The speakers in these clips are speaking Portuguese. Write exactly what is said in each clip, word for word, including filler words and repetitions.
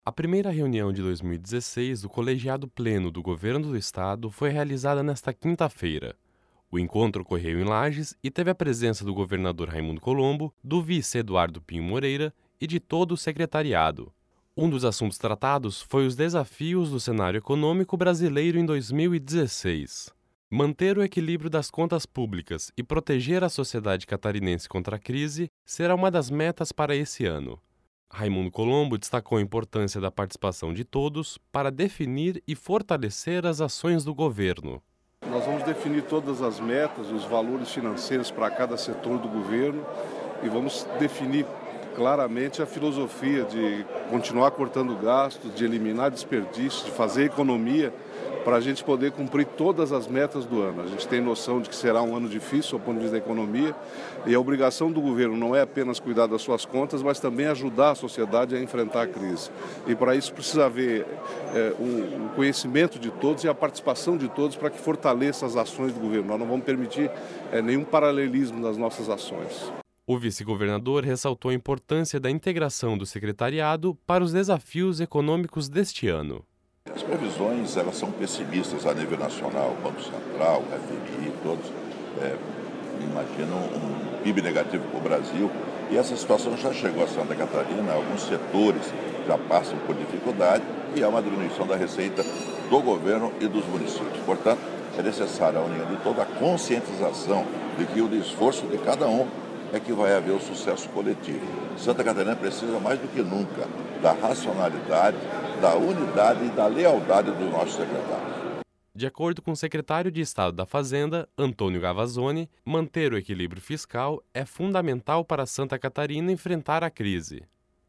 A primeira reunião de dois mil e dezesseis do Colegiado Pleno do Governo do Estado foi realizada nesta quinta-feira. O encontro ocorreu em Lages e teve a presença do governador Raimundo Colombo, do vice Eduardo Pinho Moreira e de todo o secretariado. Um dos assuntos tratados foi os desafios do cenário econômico brasileiro em dois mil e dezesseis. Manter o equilíbrio das contas públicas e proteger a sociedade catarinense contra a crise será uma das metas para esse ano. Raimundo Colombo destacou a importância da participação de todos para definir e fortalecer as ações do governo. Nós vamos definir todas as metas, os valores financeiros para cada setor do governo e vamos definir claramente a filosofia de continuar cortando gastos, de eliminar desperdícios, de fazer economia para a gente poder cumprir todas as metas do ano. A gente tem noção de que será um ano difícil do ponto de vista da economia e a obrigação do governo não é apenas cuidar das suas contas, mas também ajudar a sociedade a enfrentar a crise. E para isso precisa haver é, um, um conhecimento de todos e a participação de todos para que fortaleça as ações do governo. Nós não vamos permitir é, nenhum paralelismo nas nossas ações. O vice-governador ressaltou a importância da integração do secretariado para os desafios econômicos deste ano. As previsões elas são pessimistas a nível nacional, o Banco Central, o F M I, todos é, imaginam um P I B negativo para o Brasil e essa situação já chegou a Santa Catarina, alguns setores já passam por dificuldade e há uma diminuição da receita do governo e dos municípios. Portanto, é necessária a união de toda a conscientização de que o esforço de cada um é que vai haver o sucesso coletivo. Santa Catarina precisa mais do que nunca da racionalidade, da unidade e da lealdade dos nossos secretários. De acordo com o secretário de Estado da Fazenda, Antônio Gavazzoni, manter o equilíbrio fiscal é fundamental para Santa Catarina enfrentar a crise.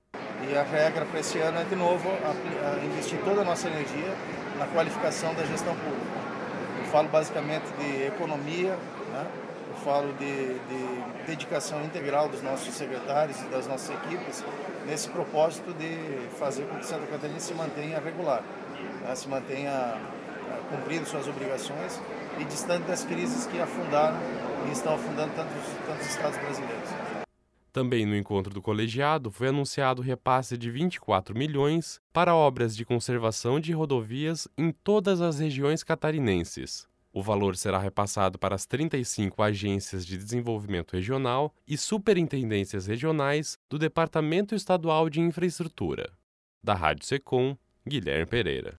E a regra para esse ano é, de novo, a, a investir toda a nossa energia na qualificação da gestão pública. Eu falo basicamente de economia, né? Eu falo de, de dedicação integral dos nossos secretários e das nossas equipes nesse propósito de fazer com que Santa Catarina se mantenha regular, né? Se mantenha cumprindo suas obrigações e distante das crises que afundaram e estão afundando tantos, tantos estados brasileiros. Também no encontro do colegiado foi anunciado o repasse de vinte e quatro milhões para obras de conservação de rodovias em todas as regiões catarinenses. O valor será repassado para as trinta e cinco agências de desenvolvimento regional e superintendências regionais do Departamento Estadual de Infraestrutura. Da Rádio Secom, Guilherme Pereira.